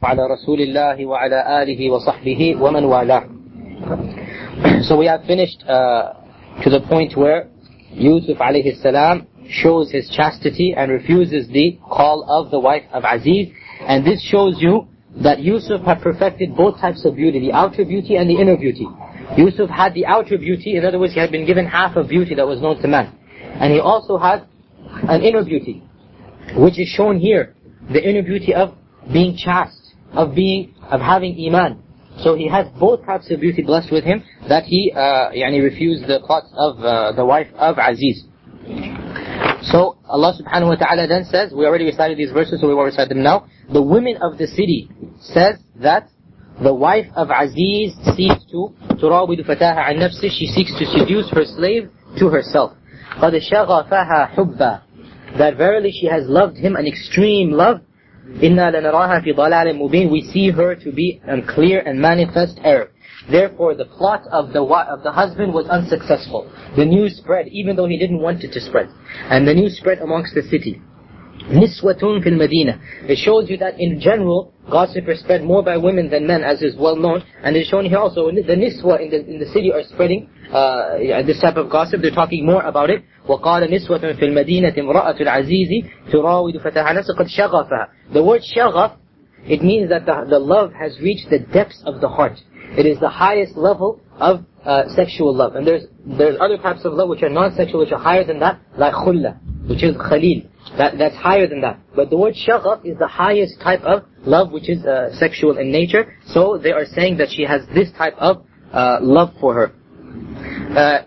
على رسول الله وعلى آله وصحبه ومن والاه. So we have finished to the point where Yusuf alayhi salam shows his chastity and refuses the call of the wife of Aziz. And this shows you that Yusuf had perfected both types of beauty, the outer beauty and the inner beauty. Yusuf had the outer beauty, in other words, he had been given half of beauty that was known to man. And he also had an inner beauty, which is shown here, the inner beauty of being chaste, of having iman. So he has both types of beauty blessed with him, that he refused the thoughts of the wife of Aziz. So Allah subhanahu wa ta'ala then says, we already recited these verses, so we won't recite them now. The women of the city says that the wife of Aziz seeks to تراود فتاها عن نفسه, she seeks to seduce her slave to herself. قد شغفها حبا, that verily she has loved him an extreme love. إِنَّا لَنَرَاهَا فِي ضَلَالٍ مُبِينٍ, we see her to be in clear and manifest error. Therefore the plot of the husband was unsuccessful. The news spread, even though he didn't want it to spread. And the news spread amongst the city. Niswatun fil Medina. It shows you that in general, gossip is spread more by women than men, as is well known. And it's shown here also, the Niswa in the city are spreading this type of gossip. They're talking more about it. وَقَالَ نِسْوَةٌ فِي الْمَدِينَةِ امْرَأَةُ الْعَزِيزِ تُرَاوِدُ فَتَاهَا نَفْسَهَا قَدْ شَغَفَهَا. The word shaghaf, it means that the love has reached the depths of the heart. It is the highest level of sexual love. And there's other types of love which are non-sexual, which are higher than that, like khulla, which is khalil. That's higher than that. But the word shaghaf is the highest type of love, which is sexual in nature. So they are saying that she has this type of love for her.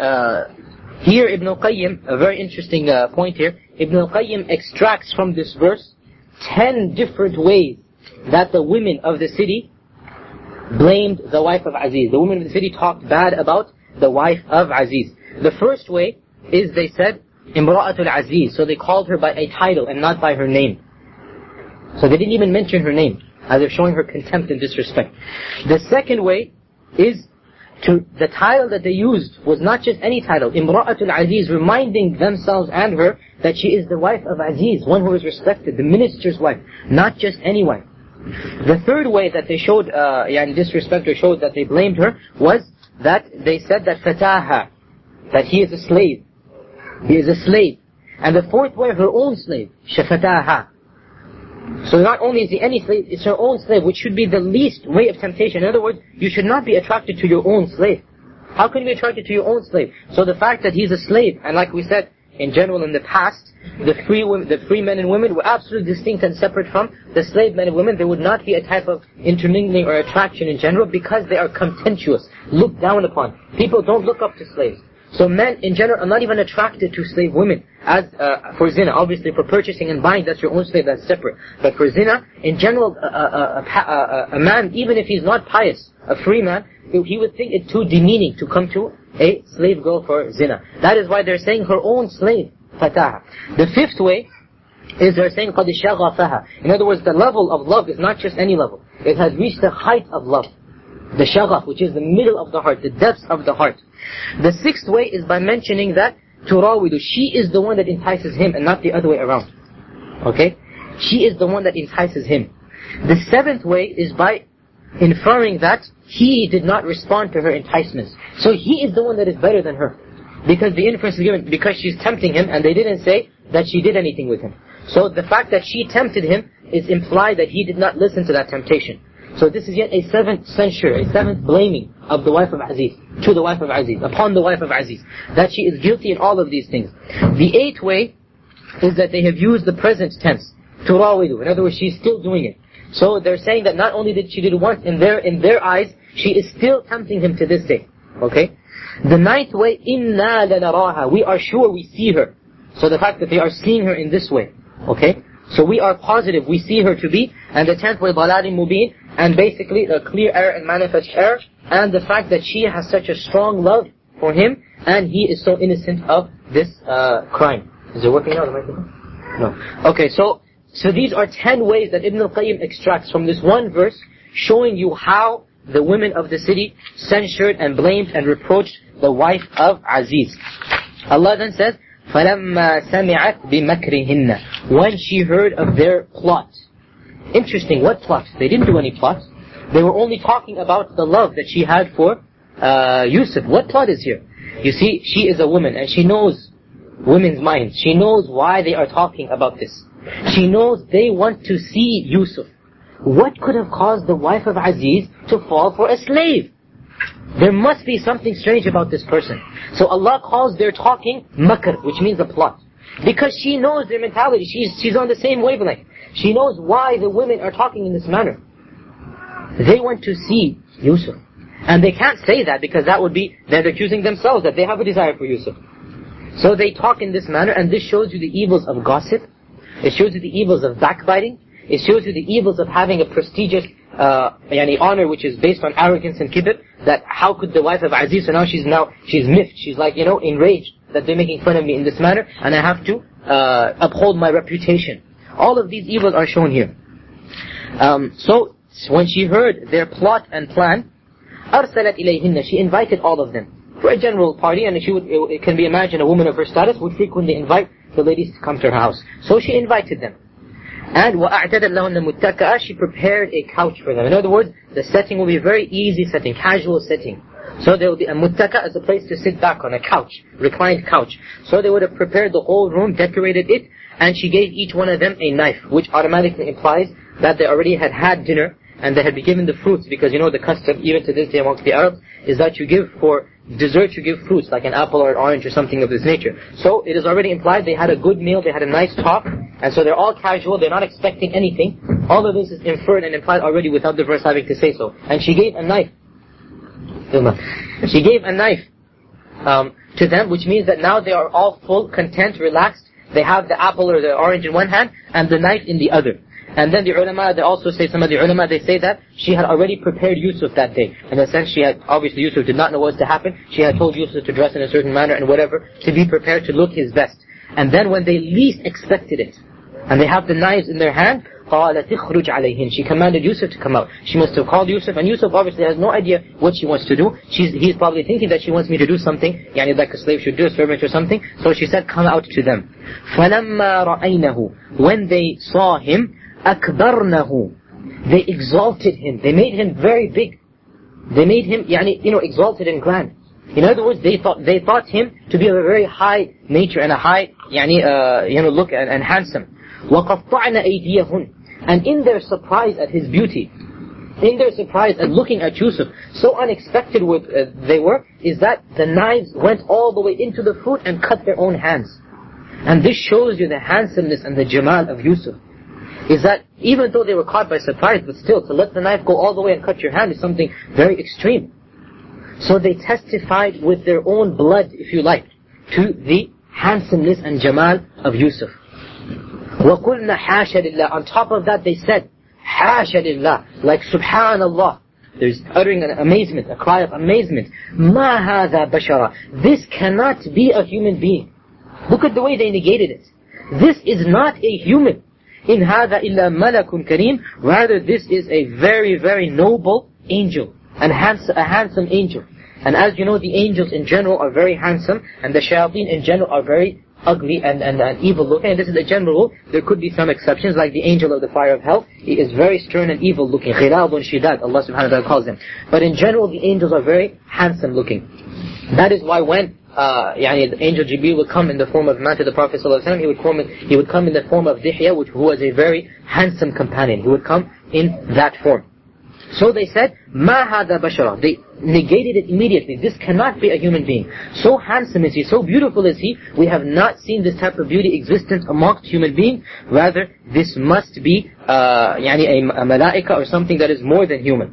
Here Ibn al-Qayyim, a very interesting point here, Ibn al-Qayyim extracts from this verse 10 different ways that the women of the city blamed the wife of Aziz. The women of the city talked bad about the wife of Aziz. The first way is they said, Imra'atul Aziz. So they called her by a title and not by her name. So they didn't even mention her name, as if showing her contempt and disrespect. The second way is the title that they used was not just any title. Imra'atul Aziz, reminding themselves and her that she is the wife of Aziz, one who is respected, the minister's wife, not just any wife. The third way that they showed disrespect or showed that they blamed her was that they said that fataha, that he is a slave. He is a slave. And the fourth way, her own slave, shafataha. So not only is he any slave, it's her own slave, which should be the least way of temptation. In other words, you should not be attracted to your own slave. How can you be attracted to your own slave? So the fact that he's a slave, and like we said, in general in the past, the free men and women were absolutely distinct and separate from the slave men and women. There would not be a type of intermingling or attraction in general, because they are contemptuous, looked down upon. People don't look up to slaves. So men in general are not even attracted to slave women. As for zina, obviously for purchasing and buying, that's your own slave, that's separate. But for zina, in general, a man, even if he's not pious, a free man, he would think it too demeaning to come to a slave girl for zina. That is why they're saying her own slave, fataha. The fifth way is they're saying قَدْ شَغَفَهَا. In other words, the level of love is not just any level. It has reached the height of love. The shaghaf, which is the middle of the heart, the depths of the heart. The sixth way is by mentioning that turawidu, she is the one that entices him and not the other way around. Okay? She is the one that entices him. The seventh way is by inferring that he did not respond to her enticements. So he is the one that is better than her. Because the inference is given, because she's tempting him, and they didn't say that she did anything with him. So the fact that she tempted him is implied that he did not listen to that temptation. So this is yet a seventh censure, a seventh blaming of the wife of Aziz, to the wife of Aziz, upon the wife of Aziz, that she is guilty in all of these things. The eighth way is that they have used the present tense, turawidu. In other words, she's still doing it. So they're saying that not only did she do it once, in their eyes, she is still tempting him to this day. Okay? The ninth way, inna lanaraha, we are sure we see her. So the fact that they are seeing her in this way. Okay? So we are positive we see her to be. And the 10th way, ضَلَالٍ مُبِينٍ, and basically a clear error and manifest error, and the fact that she has such a strong love for him, and he is so innocent of this crime. Is it working now, the microphone? No. Okay, so these are 10 ways that Ibn al-Qayyim extracts from this one verse, showing you how the women of the city censured and blamed and reproached the wife of Aziz. Allah then says, فَلَمَّا سَمِعَتْ بِمَكْرِهِنَّ, when she heard of their plot. Interesting, what plot? They didn't do any plot. They were only talking about the love that she had for Yusuf. What plot is here? You see, she is a woman and she knows women's minds. She knows why they are talking about this. She knows they want to see Yusuf. What could have caused the wife of Aziz to fall for a slave? There must be something strange about this person. So Allah calls their talking makr, which means a plot. Because she knows their mentality. She's on the same wavelength. She knows why the women are talking in this manner. They want to see Yusuf. And they can't say that because that would be, they're accusing themselves that they have a desire for Yusuf. So they talk in this manner, and this shows you the evils of gossip. It shows you the evils of backbiting. It shows you the evils of having a prestigious honor which is based on arrogance and kibr. That how could the wife of Aziz, so now she's miffed. She's like, enraged that they're making fun of me in this manner, and I have to uphold my reputation. All of these evils are shown here. So when she heard their plot and plan, أرسلت إليهن, she invited all of them for a general party, and it can be imagined a woman of her status would frequently invite the ladies to come to her house. So she invited them. And وَأَعْتَدَتْ لَهُنَّ مُتَّكَأً, she prepared a couch for them. In other words, the setting will be a very easy setting, casual setting. So there will be a muttaka as a place to sit back on, a couch, reclined couch. So they would have prepared the whole room, decorated it, and she gave each one of them a knife, which automatically implies that they already had dinner, and they had been given the fruits, because the custom, even to this day amongst the Arabs, is that you give for dessert, you give fruits, like an apple or an orange or something of this nature. So it is already implied they had a good meal, they had a nice talk, and so they're all casual, they're not expecting anything. All of this is inferred and implied already without the verse having to say so. And she gave a knife. She gave a knife to them, which means that now they are all full, content, relaxed. They have the apple or the orange in one hand, and the knife in the other. And then the ulama, they also say, some of the ulama, they say that she had already prepared Yusuf that day. In a sense, obviously Yusuf did not know what was to happen. She had told Yusuf to dress in a certain manner and whatever, to be prepared to look his best. And then when they least expected it, and they have the knives in their hand, قَالَتِ اخْرُجْ عَلَيْهِنْ, she commanded Yusuf to come out. She must have called Yusuf, and Yusuf obviously has no idea what she wants to do. He's probably thinking that she wants me to do something, like a slave should do, a servant or something. So she said, come out to them. فَلَمَّا رَأَيْنَهُ, when they saw him, أَكْبَرْنَهُ, they exalted him. They made him very big. They made him, exalted and grand. In other words, they thought him to be of a very high nature and a high, look and handsome. وَقَطَّعْنَ أَيْدِيَهُنْ, and in their surprise at his beauty, in their surprise at looking at Yusuf, so unexpected they were, is that the knives went all the way into the fruit and cut their own hands. And this shows you the handsomeness and the jamal of Yusuf. Is that even though they were caught by surprise, but still, to let the knife go all the way and cut your hand is something very extreme. So they testified with their own blood, if you like, to the handsomeness and jamal of Yusuf. وَقُلْنَا حَاشَ لِلَّهِ, on top of that they said, حَاشَ لِلَّهِ, like subhanallah. There's uttering an amazement, a cry of amazement. مَا هَذَا بَشَرًا, this cannot be a human being. Look at the way they negated it. This is not a human. إِنْ هَذَا إِلَّا مَلَكٌ كَرِيمٌ, rather this is a very, very noble angel, and a handsome angel. And as you know, the angels in general are very handsome, and the shayateen in general are very ugly and evil looking. And this is a general rule. There could be some exceptions, like the angel of the fire of hell. He is very stern and evil looking. غِلَابٌ شِدَادٌ, Allah subhanahu wa ta'ala calls them. But in general, the angels are very handsome looking. That is why when the angel Jibreel would come in the form of man to the Prophet ﷺ, he would come in the form of Dihya, who was a very handsome companion. He would come in that form. So they said, مَا هَذَا بَشَرًا, they negated it immediately. This cannot be a human being. So handsome is he, so beautiful is he, we have not seen this type of beauty existent amongst human beings. Rather, this must be a malaika or something that is more than human.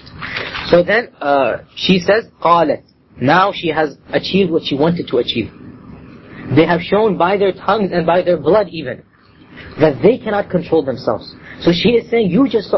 So then she says, قَالَتْ, now she has achieved what she wanted to achieve. They have shown by their tongues and by their blood even that they cannot control themselves. So she is saying,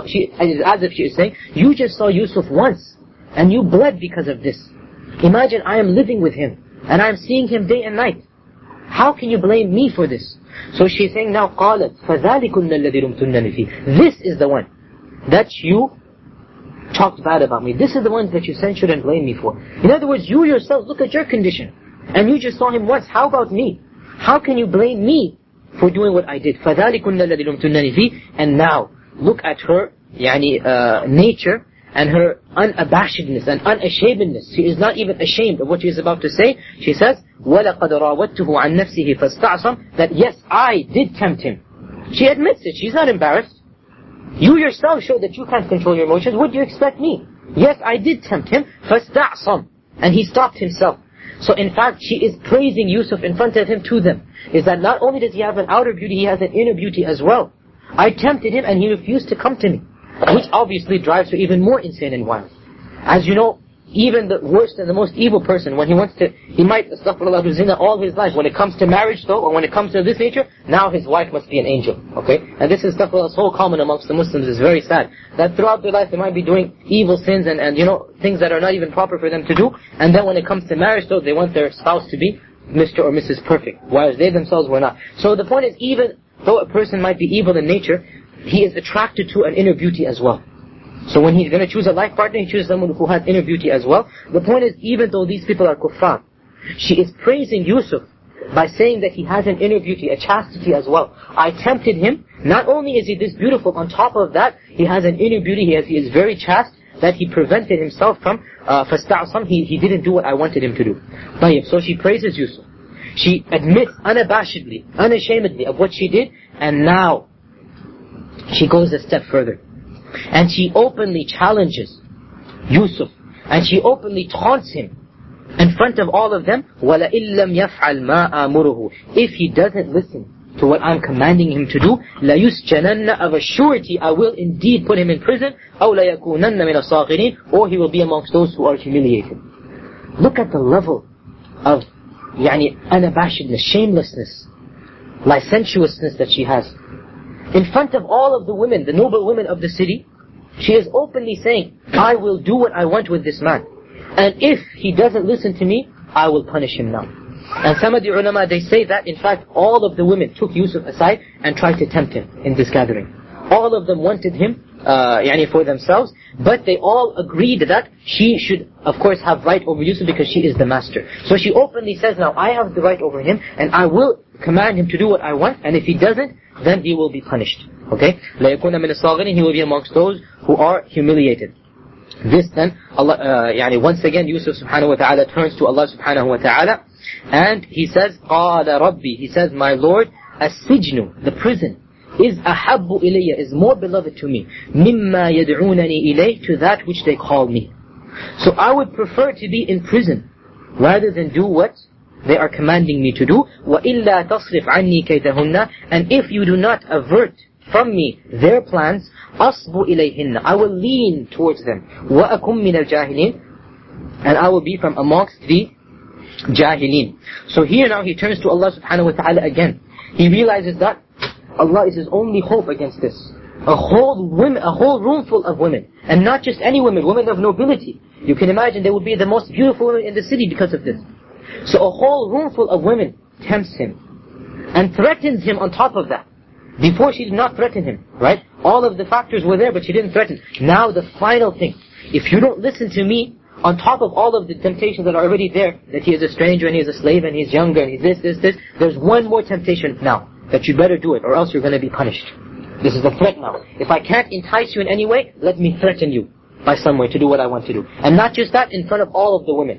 as if she is saying, you just saw Yusuf once, and you bled because of this. Imagine I am living with him, and I am seeing him day and night. How can you blame me for this? So she is saying now, قَالَتْ فَذَلِكُنَّ الَّذِي لُمْتُنَّنِ فِيهِ, this is the one that you talked bad about me. This is the one that you censured and blamed me for. In other words, you yourself, look at your condition, and you just saw him once. How about me? How can you blame me for doing what I did? فَذَلِكُنَّ الَّذِي لُمْتُنَّنِ فِيهِ, and now look at her nature and her unabashedness and unashamedness. She is not even ashamed of what she is about to say. She says, وَلَقَدْ رَاوَدْتُهُ عَنْ نَفْسِهِ فَاسْتَعْصَمْ, that yes, I did tempt him. She admits it. She's not embarrassed. You yourself show that you can't control your emotions. What do you expect me? Yes, I did tempt him. فَاسْتَعْصَمْ, and he stopped himself. So in fact, she is praising Yusuf in front of him to them. Is that not only does he have an outer beauty, he has an inner beauty as well. I tempted him and he refused to come to me. Which obviously drives her even more insane and wild. As you know, even the worst and the most evil person, when he might astaghfirullah do zina all his life. When it comes to marriage though, or when it comes to this nature, now his wife must be an angel. Okay? And this is astaghfirullah, so common amongst the Muslims. It's very sad. That throughout their life they might be doing evil sins and things that are not even proper for them to do. And then when it comes to marriage though, they want their spouse to be Mr. or Mrs. Perfect. Whereas they themselves were not. So the point is, even though a person might be evil in nature, he is attracted to an inner beauty as well. So when he's going to choose a life partner, he chooses someone who has inner beauty as well. The point is, even though these people are kuffar, she is praising Yusuf by saying that he has an inner beauty, a chastity as well. I tempted him. Not only is he this beautiful, on top of that, he has an inner beauty. He is very chaste, that he prevented himself from فَاسْتَعْصَمْ, he didn't do what I wanted him to do. So she praises Yusuf. She admits unabashedly, unashamedly of what she did, and now she goes a step further. And she openly challenges Yusuf. And she openly taunts him in front of all of them. وَلَئِن لَمْ يَفْعَلْ مَا آمُرُهُ, if he doesn't listen to what I'm commanding him to do, لَيُسْجَنَنَّ, of a surety I will indeed put him in prison, أَوْ لَيَكُونَنَّ مِنَ الصَّاغِرِينَ, or he will be amongst those who are humiliated. Look at the level of unabashedness, shamelessness, licentiousness that she has. In front of all of the women, the noble women of the city, she is openly saying, I will do what I want with this man. And if he doesn't listen to me, I will punish him now. And some of the ulama, they say that, in fact, all of the women took Yusuf aside and tried to tempt him in this gathering. All of them wanted him, for themselves, but they all agreed that she should, of course, have right over Yusuf because she is the master. So she openly says, now I have the right over him, and I will command him to do what I want, and if he doesn't, then he will be punished. Okay? لَيَكُونَ مِنَ الصَّاغِرِينَ, he will be amongst those who are humiliated. This then, Allah, once again, Yusuf subhanahu wa ta'ala turns to Allah subhanahu wa ta'ala, and he says, قَالَ رَبِّي, he says, my Lord, السِّجْنُ, the prison, is أَحَبُّ إِلَيَّ, is more beloved to me, مِمَّا يَدْعُونَنِي إِلَيْهِ, to that which they call me. So I would prefer to be in prison, rather than do what they are commanding me to do. وَإِلَّا تَصْرِفْ عَنِّي كَيْدَهُنَّ, and if you do not avert from me their plans, أَصْبُ إِلَيْهِنَّ, I will lean towards them. وَأَكُمْ مِنَ الْجَاهِلِينَ, and I will be from amongst the jahilin. So here now he turns to Allah subhanahu wa ta'ala again. He realizes that Allah is his only hope against this. A whole room full of women. And not just any women, women of nobility. You can imagine they would be the most beautiful women in the city because of this. So a whole room full of women tempts him. And threatens him on top of that. Before she did not threaten him, right? All of the factors were there, but she didn't threaten. Now the final thing. If you don't listen to me, on top of all of the temptations that are already there, that he is a stranger and he is a slave and he's younger and he's this, there's one more temptation now. That you better do it or else you're going to be punished. This is the threat now. If I can't entice you in any way, let me threaten you by some way to do what I want to do. And not just that, in front of all of the women.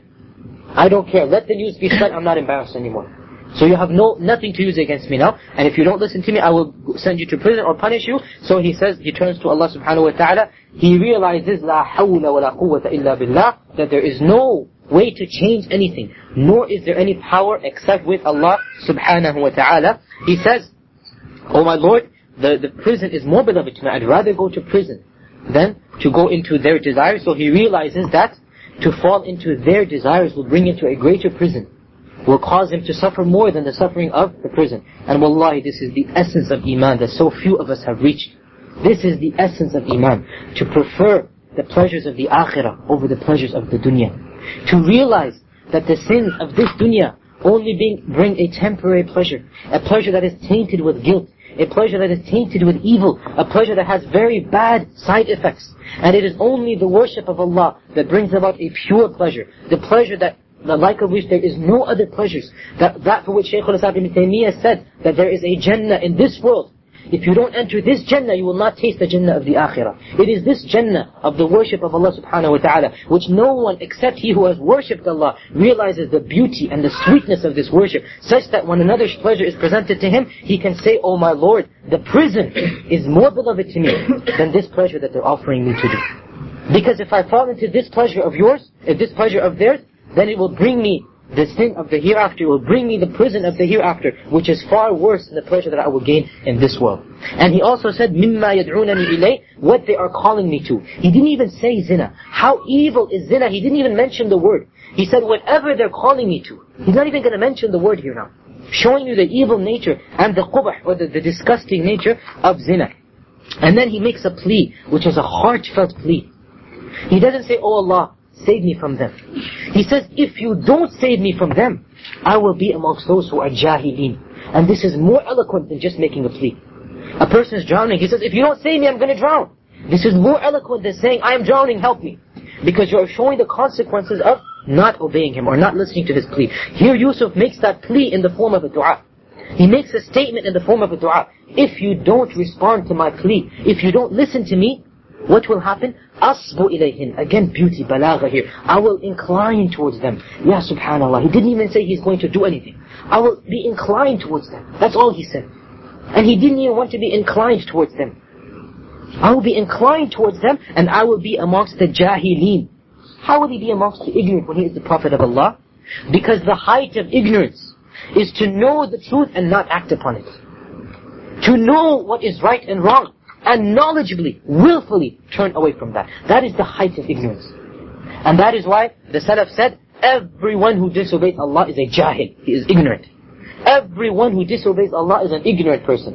I don't care. Let the news be spread. I'm not embarrassed anymore. So you have nothing to use against me now. And if you don't listen to me, I will send you to prison or punish you. So he says, he turns to Allah subhanahu wa ta'ala. He realizes, لا حول ولا قوة إلا بالله, that there is no way to change anything, nor is there any power except with Allah subhanahu wa ta'ala. He says, oh my Lord, the prison is more beloved to me. I'd rather go to prison than to go into their desires. So he realizes that to fall into their desires will bring him to a greater prison, will cause him to suffer more than the suffering of the prison. And wallahi, this is the essence of Iman that so few of us have reached. This is the essence of Iman, to prefer the pleasures of the akhirah over the pleasures of the dunya. To realize that the sins of this dunya only bring a temporary pleasure, a pleasure that is tainted with guilt, a pleasure that is tainted with evil, a pleasure that has very bad side effects. And it is only the worship of Allah that brings about a pure pleasure, the pleasure that the like of which there is no other pleasures. That for which Shaykh al-Islam ibn Taymiyyah said that there is a Jannah in this world, if you don't enter this Jannah, you will not taste the Jannah of the Akhirah. It is this Jannah of the worship of Allah subhanahu wa ta'ala, which no one except he who has worshipped Allah realizes the beauty and the sweetness of this worship, such that when another's pleasure is presented to him, he can say, "Oh my Lord, the prison is more beloved to me than this pleasure that they're offering me to do. Because if I fall into this pleasure of yours, if this pleasure of theirs, then it will bring me the sin of the hereafter, it will bring me the prison of the hereafter, which is far worse than the pleasure that I will gain in this world." And he also said, "Mimma yad'unani ilay," what they are calling me to. He didn't even say zina. How evil is zina? He didn't even mention the word. He said, whatever they're calling me to. He's not even going to mention the word here now. Showing you the evil nature and the qubh, or the disgusting nature of zina. And then he makes a plea, which is a heartfelt plea. He doesn't say, "Oh Allah, save me from them." He says, "If you don't save me from them, I will be amongst those who are jahilin." And this is more eloquent than just making a plea. A person is drowning. He says, "If you don't save me, I'm going to drown." This is more eloquent than saying, "I am drowning, help me." Because you're showing the consequences of not obeying him or not listening to his plea. Here Yusuf makes that plea in the form of a dua. He makes a statement in the form of a dua. If you don't respond to my plea, if you don't listen to me, what will happen? Asbu ilayhin. Again, beauty, balagha here. I will incline towards them. Ya subhanallah. He didn't even say he's going to do anything. I will be inclined towards them. That's all he said. And he didn't even want to be inclined towards them. I will be inclined towards them, and I will be amongst the jahilin. How will he be amongst the ignorant when he is the Prophet of Allah? Because the height of ignorance is to know the truth and not act upon it. To know what is right and wrong, and knowledgeably, willfully turn away from that. That is the height of ignorance. And that is why the Salaf said, everyone who disobeys Allah is a jahil. He is ignorant. Everyone who disobeys Allah is an ignorant person.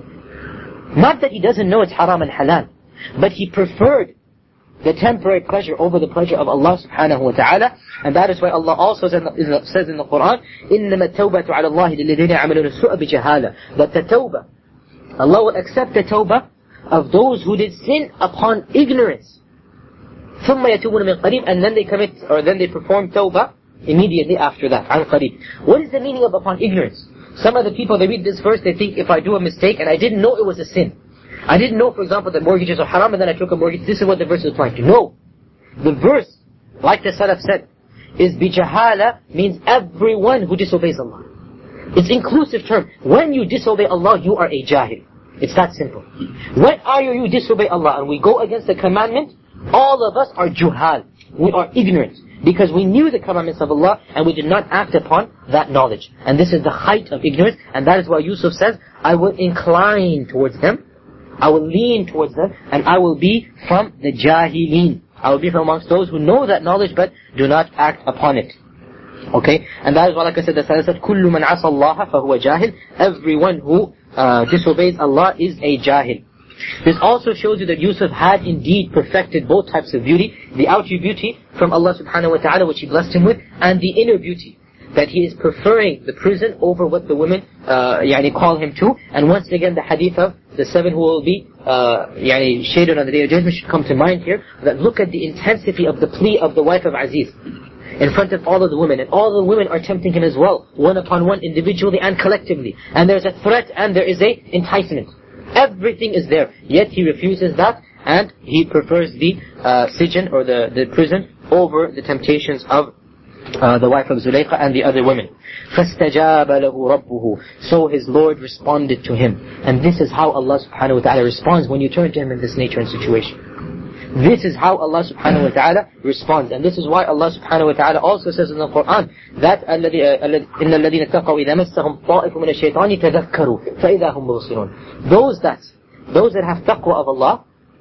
Not that he doesn't know it's haram and halal, but he preferred the temporary pleasure over the pleasure of Allah subhanahu wa ta'ala. And that is why Allah also says in the Quran, إِنَّمَا التَّوْبَةُ عَلَى اللَّهِ لِلَّذِينَ يَعْمَلُونَ السُّوءَ بِجَهَالَةٍ. That the tawbah, Allah will accept the tawbah of those who did sin upon ignorance. ثُمَّ يَتُوبُونَ مِنْ قَرِيبٍ. And then they commit, or then they perform tawbah immediately after that. عَنْ قَرِيبٍ. What is the meaning of upon ignorance? Some of the people, they read this verse, they think, if I do a mistake and I didn't know it was a sin. I didn't know, for example, that mortgages are haram and then I took a mortgage. This is what the verse is applying to. No. The verse, like the Salaf said, is bijahala, means everyone who disobeys Allah. It's inclusive term. When you disobey Allah, you are a jahil. It's that simple. When are you disobey Allah and we go against the commandment, all of us are juhal. We are ignorant. Because we knew the commandments of Allah and we did not act upon that knowledge. And this is the height of ignorance. And that is why Yusuf says, I will incline towards them. I will lean towards them. And I will be from the jahilin. I will be from amongst those who know that knowledge but do not act upon it. Okay? And that is why, like I said, the Salaf said, كُلُّ مَنْ عَصَى اللَّهَ فَهُوَ جَاهِلٌ. Everyone who disobeys Allah is a jahil. This also shows you that Yusuf had indeed perfected both types of beauty. The outer beauty from Allah subhanahu wa ta'ala, which He blessed him with, and the inner beauty, that he is preferring the prison over what the women call him to. And once again, the hadith of the 7 who will be shaded on the Day of Judgment should come to mind here. That look at the intensity of the plea of the wife of Aziz in front of all of the women. And all the women are tempting him as well, one upon one, individually and collectively. And there's a threat and there is a enticement. Everything is there. Yet he refuses that and he prefers the sijn or the prison over the temptations of the wife of Zulaykha and the other women. فَاسْتَجَابَ لَهُ رَبُّهُ. So his Lord responded to him. And this is how Allah subhanahu wa ta'ala responds when you turn to Him in this nature and situation. This is how Allah subhanahu wa ta'ala responds. And this is why Allah subhanahu wa ta'ala also says in the Quran that إِنَّ الَّذِينَ اتَّقَوْا إِذَا مَسَّهُمْ طَائِفٌ مِنَ الشَّيْطَانِ تَذَكَّرُوا فَإِذَا هُمْ مُبْصِرُونَ. Those that have taqwa of Allah,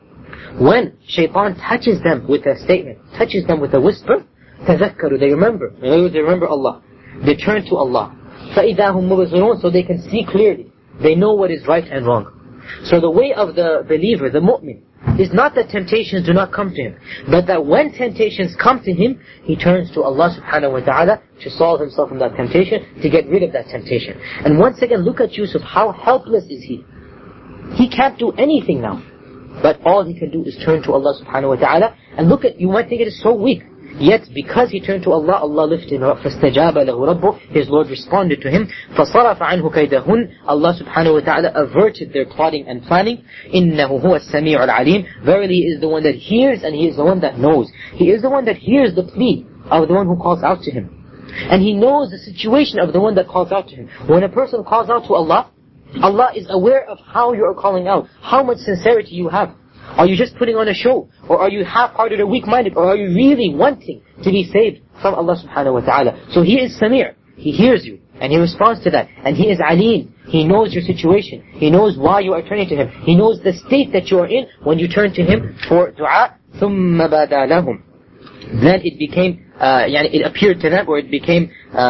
when shaitan touches them with a statement, touches them with a whisper, تَذَكَّرُوا, they remember. They remember Allah. They turn to Allah. فَإِذَا هُمْ مُبْصِرُونَ, so they can see clearly. They know what is right and wrong. So the way of the believer, the mu'min, is not that temptations do not come to him, but that when temptations come to him, he turns to Allah subhanahu wa ta'ala to solve himself from that temptation, to get rid of that temptation. And once again, look at Yusuf, how helpless is he? He can't do anything now. But all he can do is turn to Allah subhanahu wa ta'ala. And look at, you might think it is so weak. Yet because he turned to Allah, Allah lifted him up. فَاسْتَجَابَ لَهُ رَبُّهُ. His Lord responded to him. فَصَرَفَ عَنْهُ كَيْدَهُنْ. Allah subhanahu wa ta'ala averted their plotting and planning. إِنَّهُ هُوَ السَّمِيعُ الْعَلِيمُ. Verily He is the one that hears, and He is the one that knows. He is the one that hears the plea of the one who calls out to Him. And He knows the situation of the one that calls out to Him. When a person calls out to Allah, Allah is aware of how you are calling out, how much sincerity you have. Are you just putting on a show? Or are you half-hearted or weak-minded? Or are you really wanting to be saved from Allah subhanahu wa ta'ala? So He is Samir. He hears you. And He responds to that. And He is Alim. He knows your situation. He knows why you are turning to Him. He knows the state that you are in when you turn to Him for dua. ثُمَّ بَدَى لَهُمْ. Then it became, it appeared to them, or it became,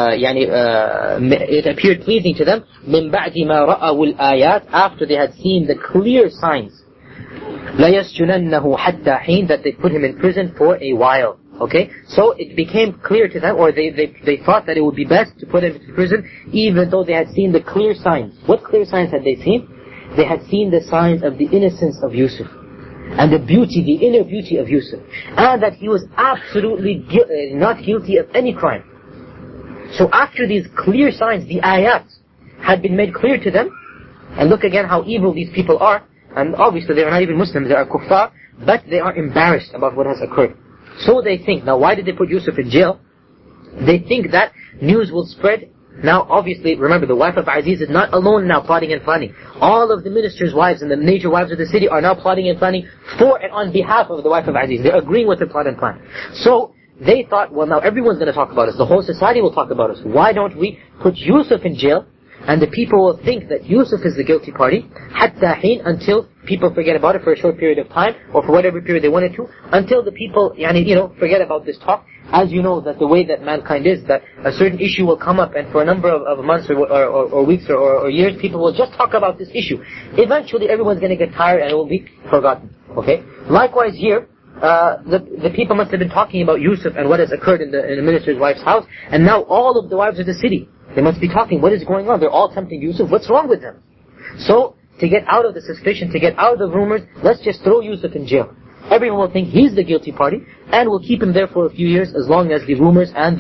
it appeared pleasing to them, مِنْ بَعْدِ مَا رَأَوُا الْآيَاتِ. After they had seen the clear signs. لَيَسْجُنَنَّهُ حَتَّى حِينٍ. That they put him in prison for a while. Okay? So it became clear to them, or they thought that it would be best to put him in prison, even though they had seen the clear signs. What clear signs had they seen? They had seen the signs of the innocence of Yusuf. And the beauty, the inner beauty of Yusuf. And that he was absolutely not guilty of any crime. So after these clear signs, the ayat had been made clear to them. And look again how evil these people are. And obviously they are not even Muslims, they are kuffar. But they are embarrassed about what has occurred. So they think, now why did they put Yusuf in jail? They think that news will spread. Now obviously, remember, the wife of Aziz is not alone now plotting and planning. All of the ministers' wives and the major wives of the city are now plotting and planning for and on behalf of the wife of Aziz. They're agreeing with the plot and plan. So they thought, well, now everyone's going to talk about us. The whole society will talk about us. Why don't we put Yusuf in jail? And the people will think that Yusuf is the guilty party, حَتَّى حِينٍ, until people forget about it for a short period of time, or for whatever period they wanted to, until the people, forget about this talk. As you know, that the way that mankind is, that a certain issue will come up, and for a number of months or weeks or years, people will just talk about this issue. Eventually, everyone's going to get tired and it will be forgotten. Okay? Likewise here, the people must have been talking about Yusuf and what has occurred in the minister's wife's house, and now all of the wives of the city, they must be talking, what is going on? They're all tempting Yusuf, what's wrong with them? So, to get out of the suspicion, to get out of the rumors, let's just throw Yusuf in jail. Everyone will think he's the guilty party, and we'll keep him there for a few years as long as the rumors and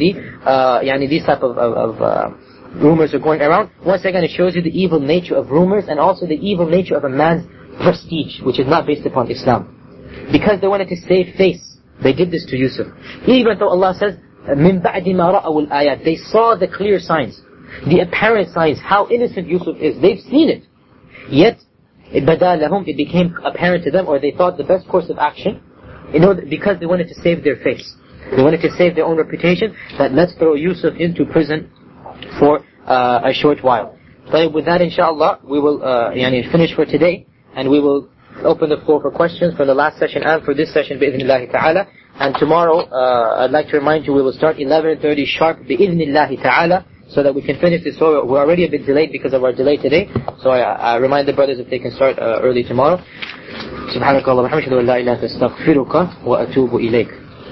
these type of rumors are going around. Once again, it shows you the evil nature of rumors and also the evil nature of a man's prestige, which is not based upon Islam. Because they wanted to save face, they did this to Yusuf. Even though Allah says, مِنْ بَعْدِ مَا رَأَوُا الْآيَاتِ. They saw the clear signs, the apparent signs, how innocent Yusuf is. They've seen it. Yet, بَدَى لَهُمْ, it became apparent to them, or they thought the best course of action, because they wanted to save their face. They wanted to save their own reputation, that let's throw Yusuf into prison for a short while. So with that, inshallah, we will finish for today, and we will open the floor for questions for the last session and for this session, bi'idhnillahi ta'ala. And tomorrow, I'd like to remind you, we will start 11:30 sharp, bi'idhnillahi ta'ala, so that we can finish this surah. We're already a bit delayed because of our delay today. So I remind the brothers if they can start early tomorrow. سبحانك اللهم وبحمدك أشهد أن لا إله إلا أنت أستغفرك وأتوب إليك.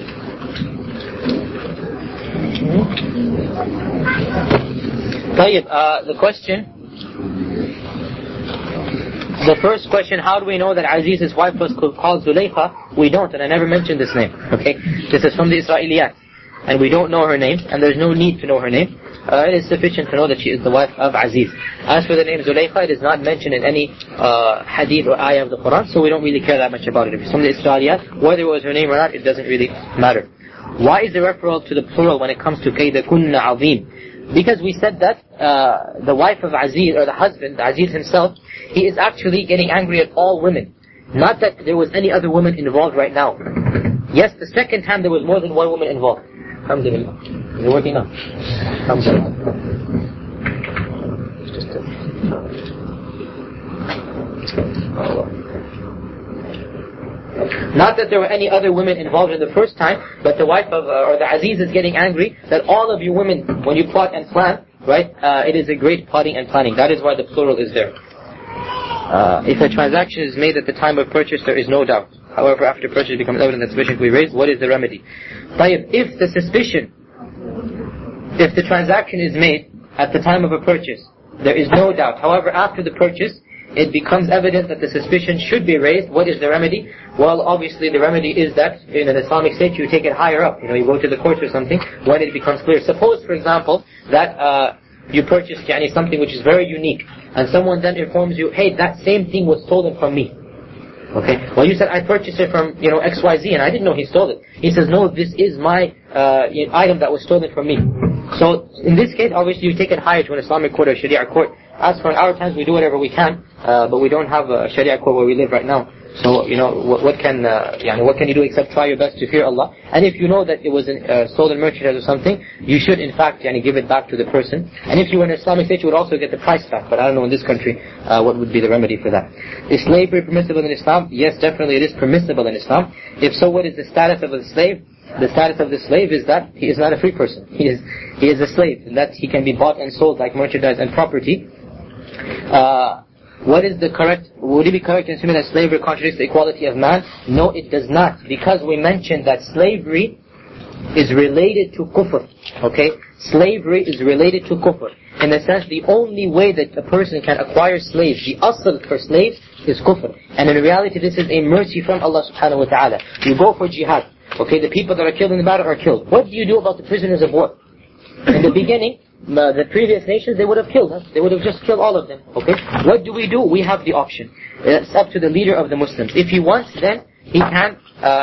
طيب, the first question, how do we know that Aziz's wife was called Zulaykha? We don't, and I never mentioned this name. Okay, this is from the Israeliyat, and we don't know her name, and there's no need to know her name. It is sufficient to know that she is the wife of Aziz. As for the name Zulaykha, it is not mentioned in any hadith or ayah of the Quran, so we don't really care that much about it. If it's from the Israeliyat, whether it was her name or not, it doesn't really matter. Why is the referral to the plural when it comes to كَيْدَكُنَّ عَظِيمٌ? Because we said that the wife of Aziz, or the husband, Aziz himself, he is actually getting angry at all women. Not that there was any other woman involved right now. Yes, the second time there was more than one woman involved. Alhamdulillah. Is it working now? Alhamdulillah. Not that there were any other women involved in the first time, but the wife of, or the Aziz is getting angry that all of you women, when you plot and plan, right, it is a great plotting and planning. That is why the plural is there. If a transaction is made at the time of purchase, there is no doubt. However, after purchase becomes evident that suspicion can be raised, what is the remedy? If the transaction is made at the time of a purchase, there is no doubt. However, after the purchase, it becomes evident that the suspicion should be raised. What is the remedy? Well, obviously the remedy is that in an Islamic state you take it higher up. You go to the courts or something when it becomes clear. Suppose, for example, that you purchased something which is very unique, and someone then informs you, hey, that same thing was stolen from me. Okay. Well, you said I purchased it from XYZ, and I didn't know he stole it. He says, no, this is my item that was stolen from me. So in this case, obviously, you take it higher to an Islamic court or Sharia court. As for in our times, we do whatever we can, but we don't have a Sharia court where we live right now. So what can you do except try your best to fear Allah? And if you know that it was a stolen merchandise or something, you should in fact give it back to the person. And if you were in an Islamic state, you would also get the price back. But I don't know in this country what would be the remedy for that. Is slavery permissible in Islam? Yes, definitely it is permissible in Islam. If so, what is the status of the slave? The status of the slave is that he is not a free person. He is a slave, and that he can be bought and sold like merchandise and property. Would it be correct to assume that slavery contradicts the equality of man? No, it does not, because we mentioned that slavery is related to kufr. Okay? Slavery is related to kufr. In a sense, the only way that a person can acquire slaves, the asl for slaves, is kufr. And in reality, this is a mercy from Allah subhanahu wa ta'ala. You go for jihad. Okay, the people that are killed in the battle are killed. What do you do about the prisoners of war? In the beginning, the previous nations, they would have killed us. They would have just killed all of them. Okay? What do? We have the option. It's up to the leader of the Muslims. If he wants, then he can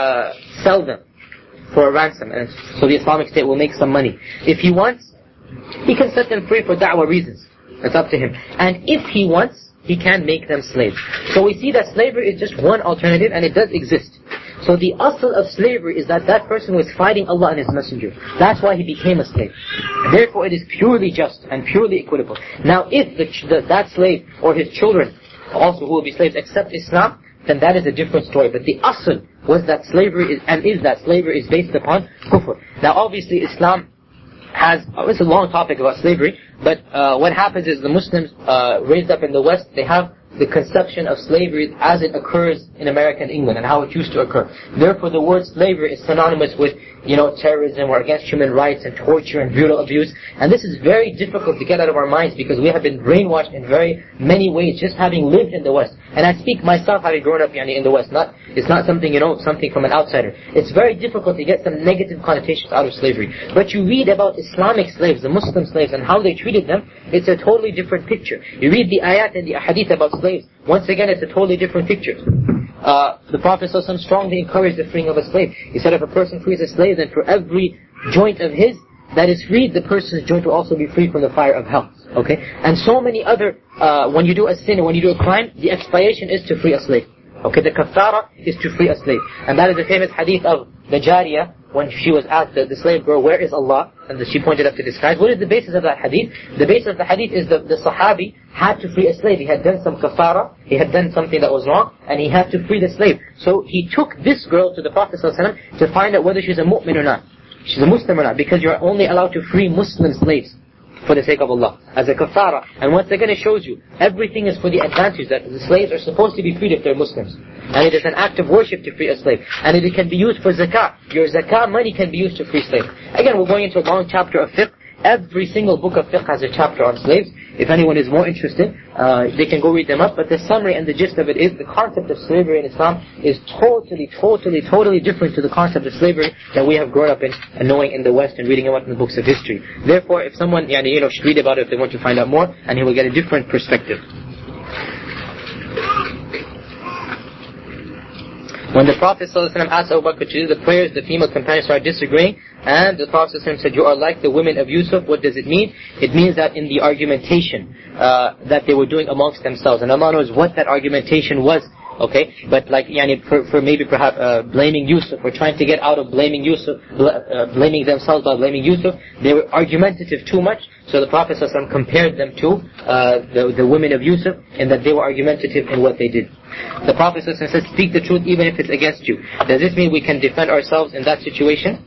sell them for a ransom. And so the Islamic State will make some money. If he wants, he can set them free for da'wah reasons. It's up to him. And if he wants, he can make them slaves. So we see that slavery is just one alternative, and it does exist. So the asl of slavery is that person was fighting Allah and His Messenger. That's why he became a slave. Therefore it is purely just and purely equitable. Now if that slave or his children also who will be slaves accept Islam, then that is a different story. But the asl was that slavery is based upon kufr. Now obviously Islam it's a long topic about slavery, but what happens is the Muslims raised up in the West, they have the conception of slavery as it occurs in America and England and how it used to occur. Therefore the word slavery is synonymous with terrorism or against human rights and torture and brutal abuse. And this is very difficult to get out of our minds because we have been brainwashed in very many ways just having lived in the West. And I speak myself having grown up in the West. It's not something something from an outsider. It's very difficult to get some negative connotations out of slavery. But you read about Islamic slaves, the Muslim slaves, and how they treated them, it's a totally different picture. You read the ayat and the ahadith about slaves, once again it's a totally different picture. The Prophet ﷺ strongly encouraged the freeing of a slave. He said if a person frees a slave, then for every joint of his that is freed, the person's joint will also be free from the fire of hell. Okay? And so many other, when you do a sin or when you do a crime, the expiation is to free a slave. Okay, the kaffara is to free a slave. And that is the famous hadith of the Jariyah, when she was asked, the slave girl, where is Allah? And she pointed up to the skies. What is the basis of that hadith? The basis of the hadith is the Sahabi had to free a slave. He had done some kaffara, he had done something that was wrong, and he had to free the slave. So he took this girl to the Prophet ﷺ to find out whether she's a mu'min or not. She's a Muslim or not, because you're only allowed to free Muslim slaves for the sake of Allah, as a kaffara. And once again it shows you, everything is for the advantage that the slaves are supposed to be freed if they're Muslims. And it is an act of worship to free a slave. And it can be used for zakah. Your zakah money can be used to free slaves. Again, we're going into a long chapter of fiqh. Every single book of fiqh has a chapter on slaves. If anyone is more interested, they can go read them up. But the summary and the gist of it is the concept of slavery in Islam is totally different to the concept of slavery that we have grown up in and knowing in the West and reading about in the books of history. Therefore, if someone should read about it if they want to find out more, and he will get a different perspective. When the Prophet ﷺ asked Abu Bakr to do the prayers, the female companions started disagreeing, and the Prophet ﷺ said, you are like the women of Yusuf. What does it mean? It means that in the argumentation that they were doing amongst themselves, and Allah knows what that argumentation was. Okay, but for maybe perhaps blaming Yusuf, or trying to get out of blaming Yusuf, blaming themselves by blaming Yusuf, they were argumentative too much. So the Prophet ﷺ compared them to the women of Yusuf, in that they were argumentative in what they did. The Prophet ﷺ said, speak the truth even if it's against you. Does this mean we can defend ourselves in that situation?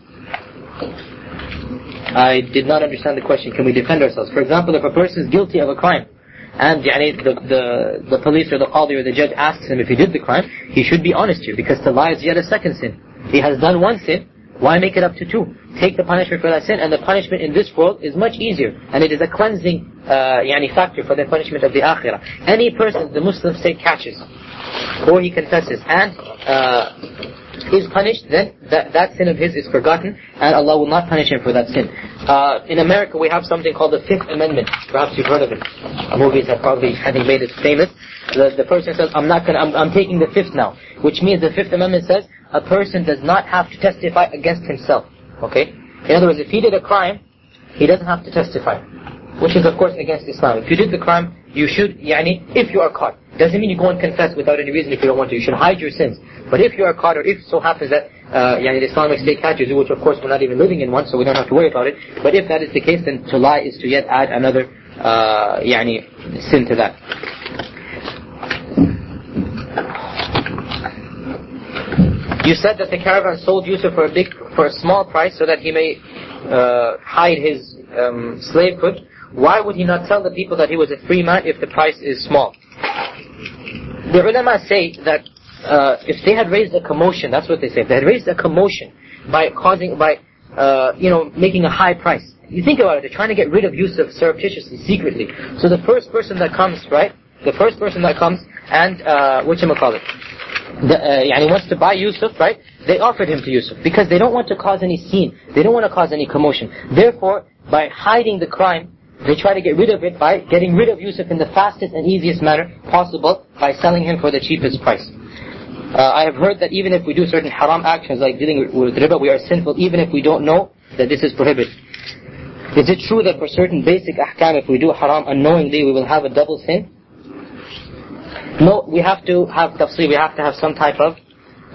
I did not understand the question. Can we defend ourselves? For example, if a person is guilty of a crime, and the police or the qadi or the judge asks him if he did the crime, he should be honest here, because to lie is yet a second sin. He has done one sin, Why make it up to 2? Take the punishment for that sin, and the punishment in this world is much easier, and it is a cleansing factor for the punishment of the akhirah. Any person the Muslim state catches, or he confesses, and is punished, then that sin of his is forgotten, and Allah will not punish him for that sin. In America, we have something called the Fifth Amendment. Perhaps you've heard of it. Movies have probably, I think, made it famous. The person says, I'm taking the fifth now, which means the Fifth Amendment says a person does not have to testify against himself. Okay? In other words, if he did a crime, he doesn't have to testify, which is of course against Islam. If you did the crime, you should, if you are caught. Doesn't mean you go and confess without any reason if you don't want to. You should hide your sins. But if you are caught, or if so happens that the Islamic State catches you, which of course we're not even living in one, so we don't have to worry about it. But if that is the case, then to lie is to yet add another sin to that. You said that the caravan sold Yusuf for a small price so that he may hide his slavehood. Why would he not tell the people that he was a free man if the price is small? The ulama say that if they had raised a commotion, that's what they say. If they had raised a commotion by making a high price. You think about it, they're trying to get rid of Yusuf surreptitiously, secretly. So the first person that comes, right? The first person that comes and wants to buy Yusuf, right? They offered him to Yusuf because they don't want to cause any scene. They don't want to cause any commotion. Therefore, by hiding the crime, they try to get rid of it by getting rid of Yusuf in the fastest and easiest manner possible by selling him for the cheapest price. I have heard that even if we do certain haram actions like dealing with riba, we are sinful even if we don't know that this is prohibited. Is it true that for certain basic ahkam, if we do haram unknowingly, we will have a double sin? No, we have to have tafsir, we have to have some type of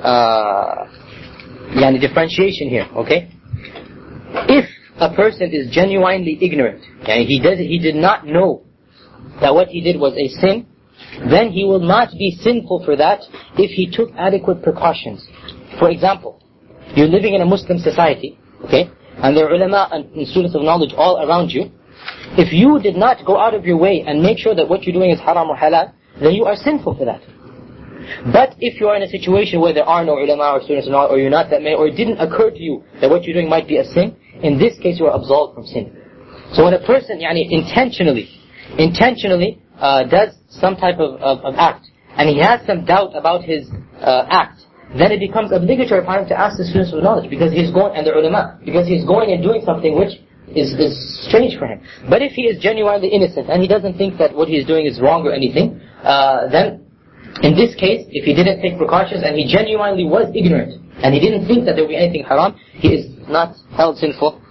differentiation here, okay? If a person is genuinely ignorant, and he did not know that what he did was a sin, then he will not be sinful for that if he took adequate precautions. For example, you're living in a Muslim society, okay, and there are ulama and students of knowledge all around you. If you did not go out of your way and make sure that what you're doing is haram or halal, then you are sinful for that. But if you are in a situation where there are no ulama or students of knowledge, or you're not that many, or it didn't occur to you that what you're doing might be a sin, in this case you are absolved from sin. So when a person intentionally does some type of act, and he has some doubt about his act, then it becomes obligatory for him to ask the students of knowledge, because he's going, and the ulama, because he's going and doing something which is strange for him. But if he is genuinely innocent, and he doesn't think that what he's doing is wrong or anything, then in this case, if he didn't take precautions, and he genuinely was ignorant, and he didn't think that there would be anything haram, he is not held sinful.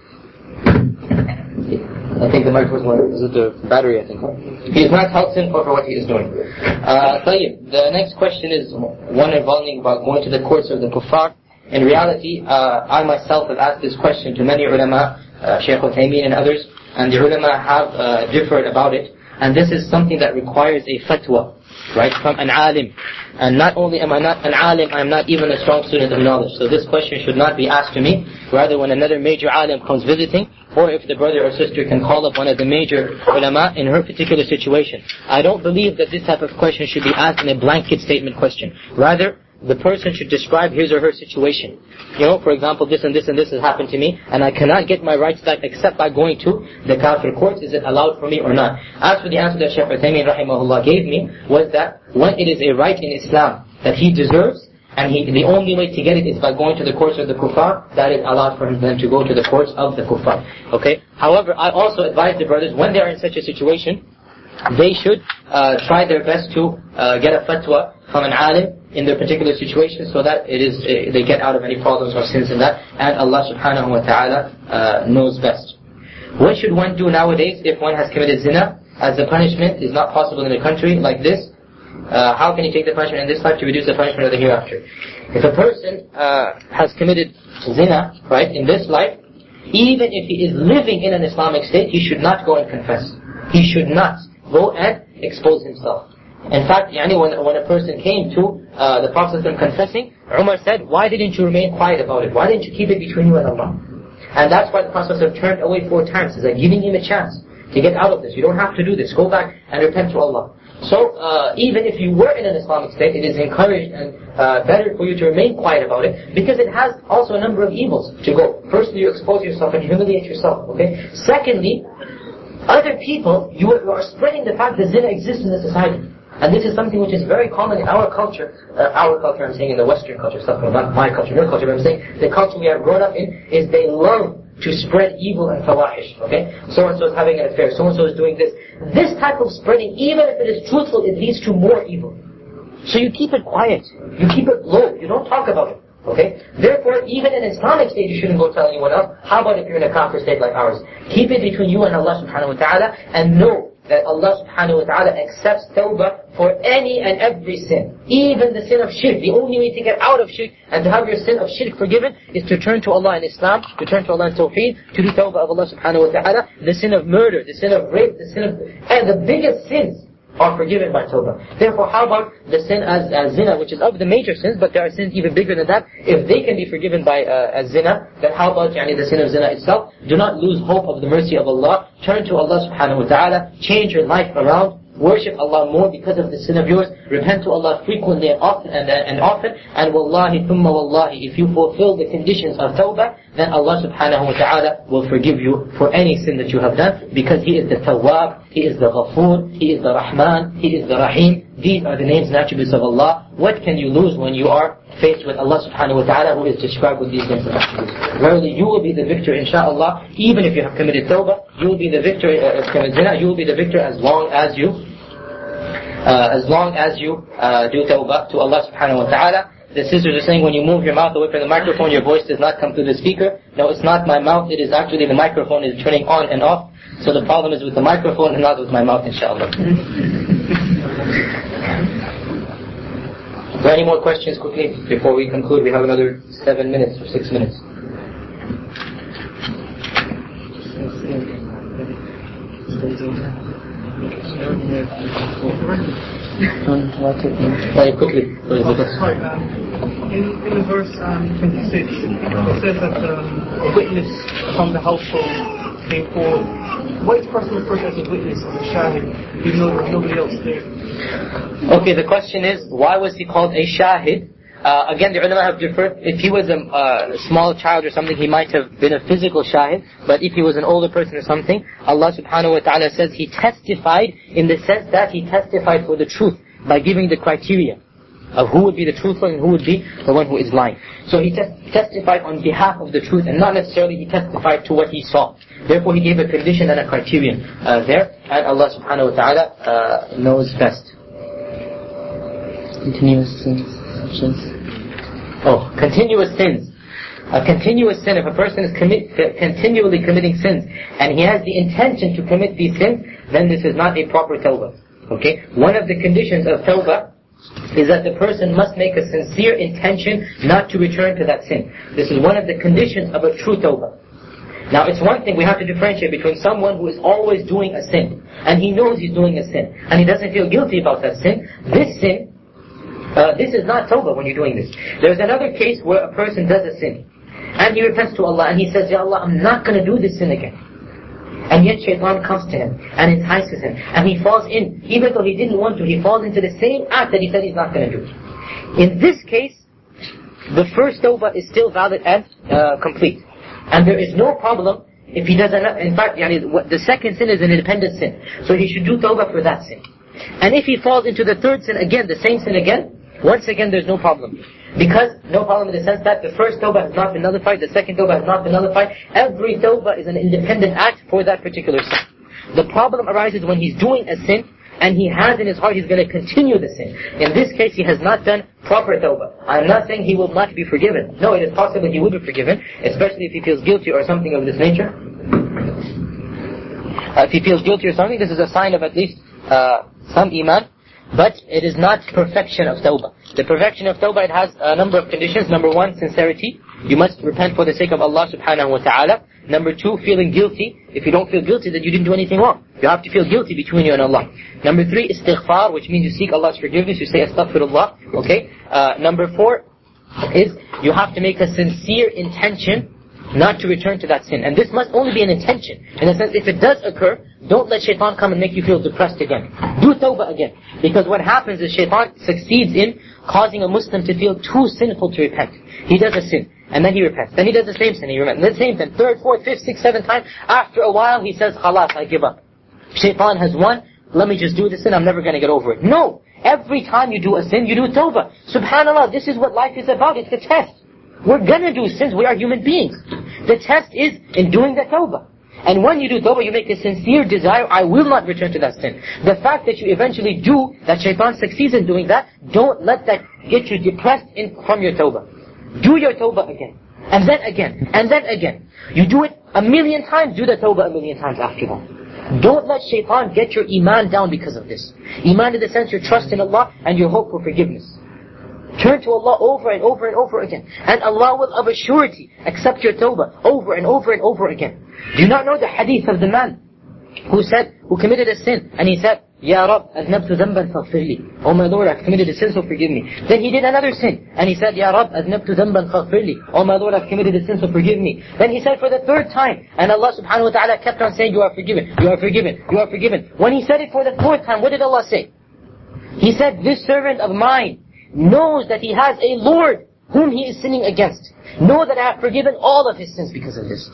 I think the mic was the battery, I think. He is not held sinful for what he is doing. The next question is one involving about going to the courts of the kuffar. In reality, I myself have asked this question to many ulama, Shaykh Uthaymeen and others, and the ulama have differed about it. And this is something that requires a fatwa, right, from an alim. And not only am I not an alim, I am not even a strong student of knowledge. So this question should not be asked to me. Rather, when another major alim comes visiting, or if the brother or sister can call up one of the major ulama in her particular situation. I don't believe that this type of question should be asked in a blanket statement question. Rather, the person should describe his or her situation. For example, this and this and this has happened to me, and I cannot get my rights back except by going to the kafir courts. Is it allowed for me or not? As for the answer that Shaykh Uthaymeen rahimahullah gave me, was that when it is a right in Islam that he deserves, and the only way to get it is by going to the courts of the kuffar, that is allowed for him then to go to the courts of the kuffar. Okay? However, I also advise the brothers, when they are in such a situation, they should try their best to get a fatwa from an alim in their particular situation, so that they get out of any problems or sins in that, and Allah subhanahu wa ta'ala knows best. What should one do nowadays if one has committed zina, as the punishment is not possible in a country like this? How can he take the punishment in this life to reduce the punishment of the hereafter? If a person has committed zina, right, in this life, even if he is living in an Islamic state, he should not go and confess. He should not go and expose himself. In fact, when a person came to the Prophet confessing, Umar said, why didn't you remain quiet about it? Why didn't you keep it between you and Allah? And that's why the Prophet turned away 4 times. He's like giving him a chance to get out of this. You don't have to do this. Go back and repent to Allah. So even if you were in an Islamic state, it is encouraged and better for you to remain quiet about it, because it has also a number of evils to go. Firstly, you expose yourself and humiliate yourself. Okay. Secondly, other people, you are spreading the fact that zina exists in the society. And this is something which is very common in our culture. I'm saying in the Western culture, not my culture, your culture, but I'm saying the culture we have grown up in is they love to spread evil and fawahish. Okay? So-and-so is having an affair, so-and-so is doing this. This type of spreading, even if it is truthful, it leads to more evil. So you keep it quiet. You keep it low. You don't talk about it. Okay? Therefore, even in Islamic state, you shouldn't go tell anyone else. How about if you're in a kafir state like ours? Keep it between you and Allah subhanahu wa ta'ala, and know that Allah subhanahu wa ta'ala accepts tawbah for any and every sin. Even the sin of shirk. The only way to get out of shirk and to have your sin of shirk forgiven is to turn to Allah in Islam, to turn to Allah in tawheed, to do tawbah of Allah subhanahu wa ta'ala. The sin of murder, the sin of rape, and the biggest sins are forgiven by tawbah. Therefore, how about the sin as zina, which is of the major sins, but there are sins even bigger than that. If they can be forgiven by as zina, then how about the sin of zina itself? Do not lose hope of the mercy of Allah. Turn to Allah subhanahu wa ta'ala. Change your life around. Worship Allah more because of the sin of yours. Repent to Allah frequently and often. And wallahi, thumma wallahi, if you fulfill the conditions of tawbah, then Allah subhanahu wa ta'ala will forgive you for any sin that you have done, because He is the Tawwab, He is the Ghafoor, He is the Rahman, He is the Rahim. These are the names and attributes of Allah. What can you lose when you are faced with Allah subhanahu wa ta'ala, who is described with these names and attributes? Verily, you will be the victor, inshaAllah. Even if you have committed tawbah, you will be the victor. Committed zina, you will be the victor as long as you do tawbah to Allah subhanahu wa ta'ala. The sisters are saying when you move your mouth away from the microphone, your voice does not come through the speaker. No, it's not my mouth, it is actually the microphone is turning on and off. So the problem is with the microphone and not with my mouth, inshallah. Are there any more questions quickly before we conclude? We have another 7 minutes or 6 minutes. Very quickly. Sorry, in the verse 26, it says that a witness from the household came forward. What is person referred to as a witness, as a shahid, even though there's nobody else there? Okay, the question is, why was he called a shahid? Again, the ulama have differed. If he was a small child or something, he might have been a physical shahid. But if he was an older person or something, Allah subhanahu wa ta'ala says he testified in the sense that he testified for the truth by giving the criteria of who would be the truthful and who would be the one who is lying. So he testified on behalf of the truth, and not necessarily he testified to what he saw. Therefore he gave a condition and a criterion there, and Allah subhanahu wa ta'ala knows best. Continuous sins. Continuous sins. A continuous sin, if a person is continually committing sins, and he has the intention to commit these sins, then this is not a proper tawbah. Okay? One of the conditions of tawbah is that the person must make a sincere intention not to return to that sin. This is one of the conditions of a true tawbah. Now it's one thing, we have to differentiate between someone who is always doing a sin, and he knows he's doing a sin, and he doesn't feel guilty about that sin. This is not tawbah when you're doing this. There's another case where a person does a sin, and he repents to Allah, and he says, Ya Allah, I'm not going to do this sin again. And yet shaitan comes to him and entices him, and he falls in, even though he didn't want to, he falls into the same act that he said he's not going to do. In this case, the first tawbah is still valid and complete. And there is no problem if he does another. In fact, the second sin is an independent sin, so he should do tawbah for that sin. And if he falls into the third sin again, the same sin again, once again there's no problem. Because, no problem in the sense that the first tawbah has not been nullified, the second tawbah has not been nullified. Every tawbah is an independent act for that particular sin. The problem arises when he's doing a sin, and he has in his heart he's going to continue the sin. In this case, he has not done proper tawbah. I'm not saying he will not be forgiven. No, it is possible he will be forgiven, especially if he feels guilty or something of this nature. If he feels guilty or something, this is a sign of at least some iman. But it is not perfection of tawbah. The perfection of tawbah, it has a number of conditions. Number one, sincerity. You must repent for the sake of Allah subhanahu wa ta'ala. Number two, feeling guilty. If you don't feel guilty, then you didn't do anything wrong. You have to feel guilty between you and Allah. Number three, istighfar, which means you seek Allah's forgiveness. You say astaghfirullah. Okay. Number four is you have to make a sincere intention not to return to that sin. And this must only be an intention. In the sense, if it does occur, don't let shaitan come and make you feel depressed again. Do tawbah again. Because what happens is shaitan succeeds in causing a Muslim to feel too sinful to repent. He does a sin, and then he repents. Then he does the same sin, he repents. And the same thing, third, fourth, fifth, sixth, seventh time. After a while, he says, khalas, I give up. Shaitan has won. Let me just do the sin, I'm never going to get over it. No! Every time you do a sin, you do tawbah. Subhanallah, this is what life is about. It's a test. We're going to do sins. We are human beings. The test is in doing the tawbah. And when you do tawbah, you make a sincere desire, I will not return to that sin. The fact that you eventually do, that shaitan succeeds in doing that, don't let that get you depressed from your tawbah. Do your tawbah again. And then again. And then again. You do it 1,000,000 times, do the tawbah 1,000,000 times after that. Don't let shaitan get your iman down because of this. Iman in the sense your trust in Allah and your hope for forgiveness. Turn to Allah over and over and over again. And Allah will of a surety accept your tawbah over and over and over again. Do you not know the hadith of the man who committed a sin and he said, Ya Rab, aznabtu dhanban faghfir li. Oh my Lord, I've committed a sin, so forgive me. Then he did another sin and he said, Ya Rab, aznabtu dhanban faghfir li. Oh my Lord, I've committed a sin, so forgive me. Then he said for the third time, and Allah subhanahu wa ta'ala kept on saying, you are forgiven, you are forgiven, you are forgiven. When he said it for the fourth time, what did Allah say? He said, this servant of mine knows that he has a Lord whom he is sinning against. Know that I have forgiven all of his sins because of this.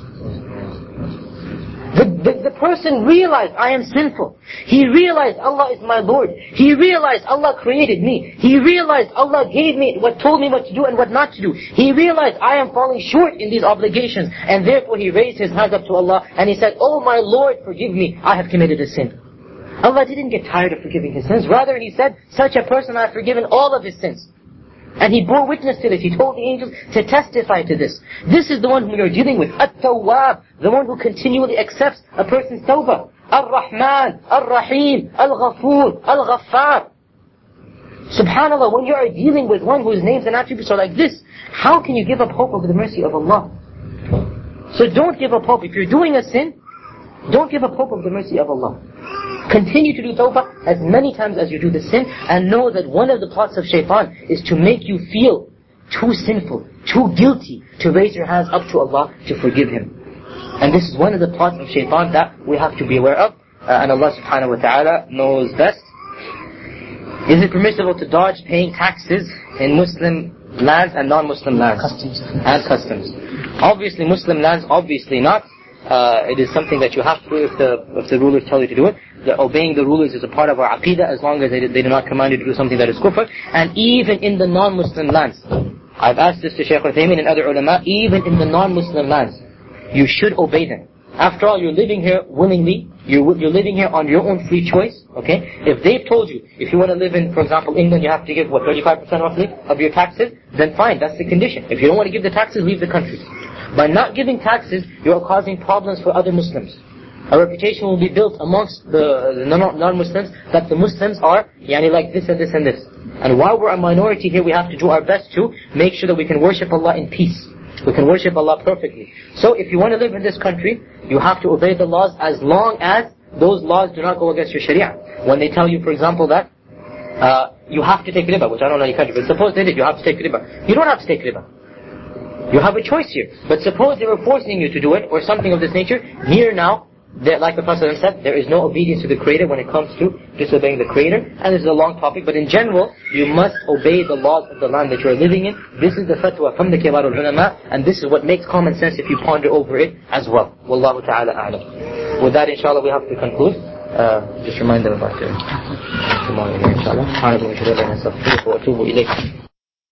The person realized, I am sinful. He realized Allah is my Lord. He realized Allah created me. He realized Allah gave me, told me what to do and what not to do. He realized I am falling short in these obligations. And therefore he raised his hands up to Allah and he said, oh my Lord, forgive me, I have committed a sin. Allah didn't get tired of forgiving his sins. Rather, he said, such a person I have forgiven all of his sins. And he bore witness to this. He told the angels to testify to this. This is the one whom you're dealing with. At-Tawwab. The one who continually accepts a person's tawbah. Ar-Rahman, Ar-Rahim, Al-Ghafur, Al-Ghaffar. Subhanallah, when you are dealing with one whose names and attributes are like this, how can you give up hope of the mercy of Allah? So don't give up hope. If you're doing a sin, don't give up hope of the mercy of Allah. Continue to do tawbah as many times as you do the sin, and know that one of the plots of shaitan is to make you feel too sinful, too guilty, to raise your hands up to Allah to forgive him. And this is one of the plots of shaitan that we have to be aware of, and Allah subhanahu wa ta'ala knows best. Is it permissible to dodge paying taxes in Muslim lands and non-Muslim lands? And customs. Obviously Muslim lands, obviously not. It is something that you have to do if the rulers tell you to do it. Obeying the rulers is a part of our aqidah as long as they do not command you to do something that is kufr. And even in the non-Muslim lands, I've asked this to Shaykh Uthaymeen and other ulama, even in the non-Muslim lands, you should obey them. After all, you're living here willingly, you're living here on your own free choice, okay? If they've told you, if you want to live in, for example, England, you have to give, 35% roughly of your taxes, then fine, that's the condition. If you don't want to give the taxes, leave the country. By not giving taxes, you are causing problems for other Muslims. A reputation will be built amongst the non-Muslims that the Muslims are like this and this and this. And while we're a minority here, we have to do our best to make sure that we can worship Allah in peace. We can worship Allah perfectly. So if you want to live in this country, you have to obey the laws as long as those laws do not go against your sharia. When they tell you, for example, that you have to take riba, which I don't know any country, but suppose they did, you have to take riba. You don't have to take riba. You have a choice here. But suppose they were forcing you to do it, or something of this nature, here now, like the Prophet said, there is no obedience to the Creator when it comes to disobeying the Creator. And this is a long topic, but in general, you must obey the laws of the land that you are living in. This is the fatwa from the Kibarul Ulama, and this is what makes common sense if you ponder over it as well. Wallahu ta'ala a'lam. With that, inshallah, we have to conclude. Just remind them about tomorrow, inshallah.